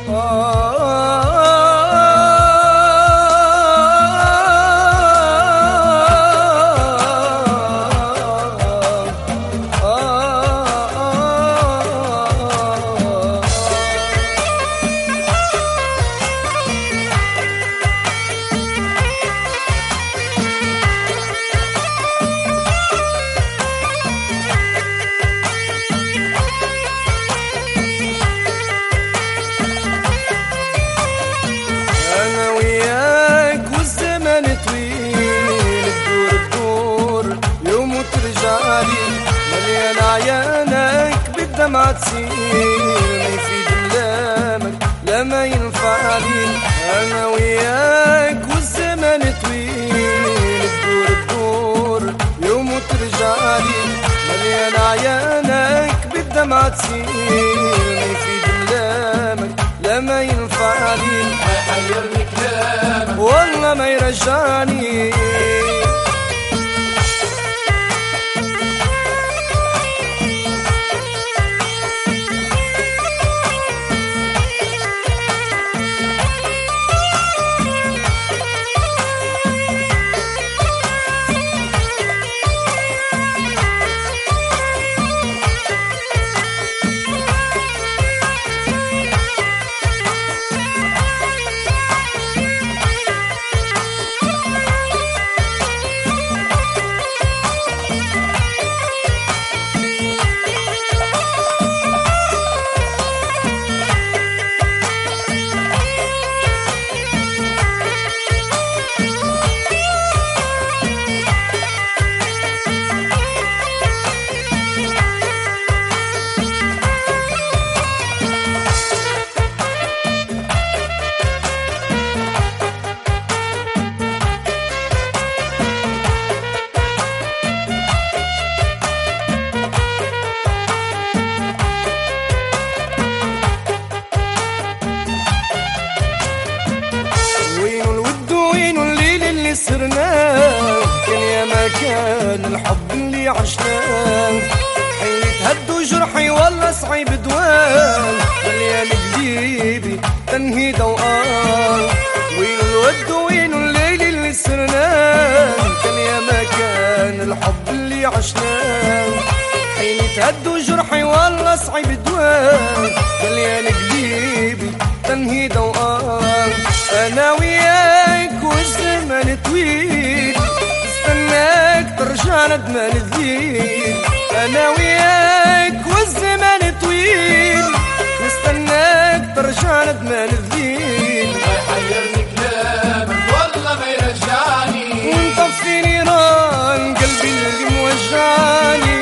مليان عيانك بالدمعة تسيل، ما يفيد ملامك لا ما ينفع لي. أنا وياك والزمن طويل، الدور الدور يوم وترجع لي. مليان عيانك بالدمعة تسيل، ما يفيد ملامك لا ما ينفع لي. ما يحيرني كلامك والله ما يرجعني. سرناه كان يا مكان الحب اللي عشناه. حين تهدوا جرحي والله صعيب دوام، مليان قلبي تنهيده وقال. وين الود وين الليل اللي سرناه كان يا مكان الحب اللي عشناه. حين تهدوا جرحي والله صعيب دوام، مليان قلبي تنهيده وقال. أنا وياك والزمن طويل، استناك ترجع ندمان الذيل. أنا وياك والزمن طويل، نستناك ترجع ندمان الذيل. ما يحيرني كلامك والله ما يرجعني، ونطفي نيران قلبي اللي موجعني.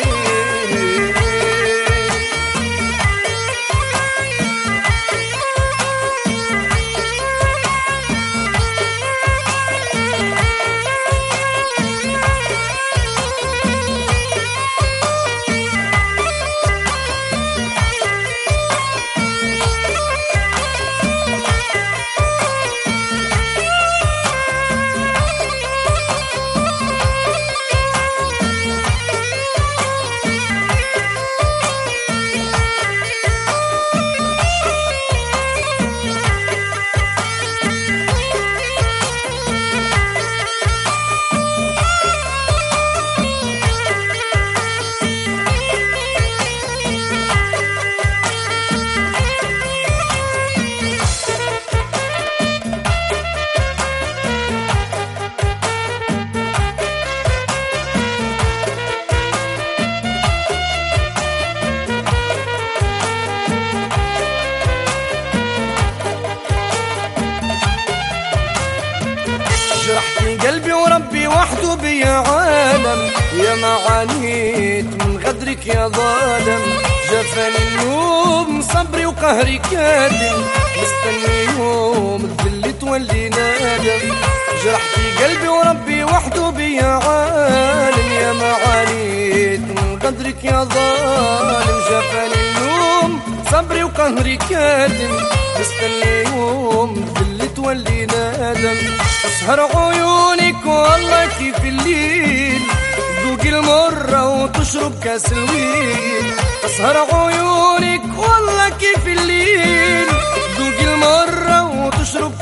جرحتني قلبي وربي وحده بيا عالم، يا ما عانيت من غدرك يا ظالم. جفاني النوم صبري وقهري كادم، مستني يوم الذل تولي نادم. جرحتي قلبي وربي وحده بيا عالم، يا ما عانيت من غدرك يا ظالم. جفاني النوم صبري وقهري كادم، مستني يوم الذل تولي نادم. تسهر عيونك والله كيف الليل، ذوق المرة وتشرب كاس الويل. تسهر عيونك والله كيف الليل،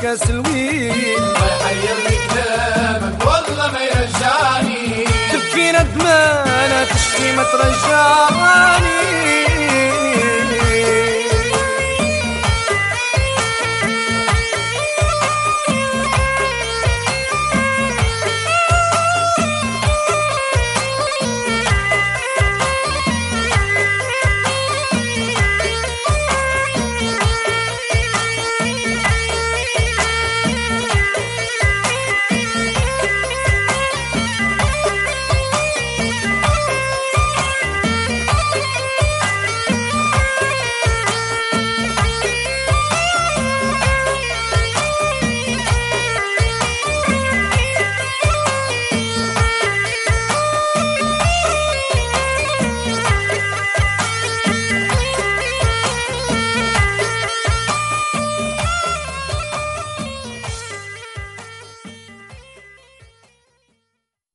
كاس الويل ما يحيرني كلامك والله ما يرجعني تبكي ندمانة تشكي ما ترجعني